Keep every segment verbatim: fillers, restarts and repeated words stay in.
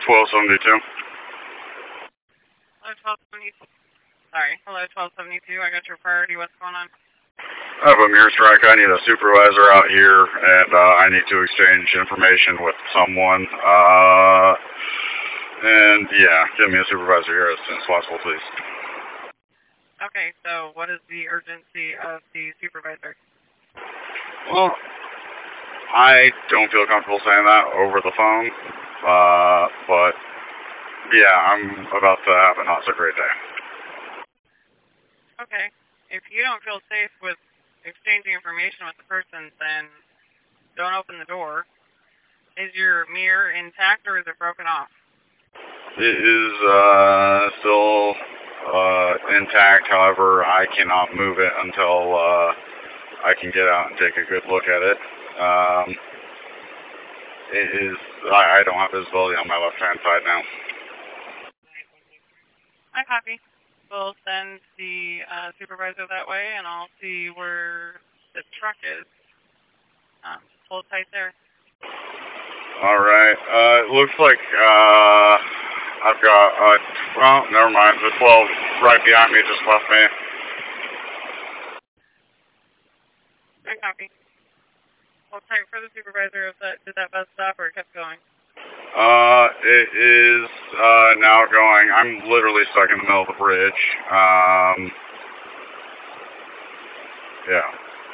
twelve seventy-two. Hello, twelve seventy-two. Sorry, hello, twelve seventy-two. I got your priority. What's going on? I have a mirror strike. I need a supervisor out here, and uh, I need to exchange information with someone. Uh, and yeah, give me a supervisor here as soon as possible, please. Okay, so what is the urgency of the supervisor? Well, I don't feel comfortable saying that over the phone, uh, but yeah, I'm about to have a not so great day. Okay, if you don't feel safe with exchanging information with the person, then don't open the door. Is your mirror intact or is it broken off? It is uh, still uh, intact, however, I cannot move it until uh, I can get out and take a good look at it. Um, it is, I, I don't have visibility on my left-hand side now. I copy. We'll send the uh, supervisor that way, and I'll see where the truck is. Um, just hold tight there. All right. Uh, it looks like uh, I've got, uh, well, never mind. The twelve right behind me just left me. I copy. Hold tight for the supervisor. If that, did that bus stop or it kept going? Uh, it is, uh, now going. I'm literally stuck in the middle of the bridge. Um, yeah.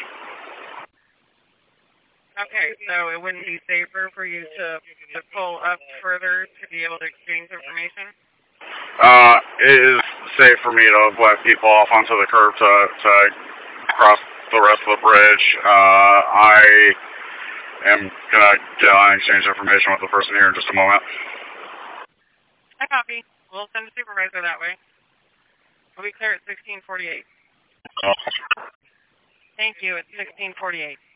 Okay, so it wouldn't be safer for you to, to pull up further to be able to exchange information? Uh, it is safe for me to let people off onto the curb to, to cross the rest of the bridge. Uh, I am gonna get on and exchange information with the person here in just a moment. I copy. We'll send a supervisor that way. We'll be clear at sixteen forty-eight. Oh. Thank you, it's sixteen forty-eight.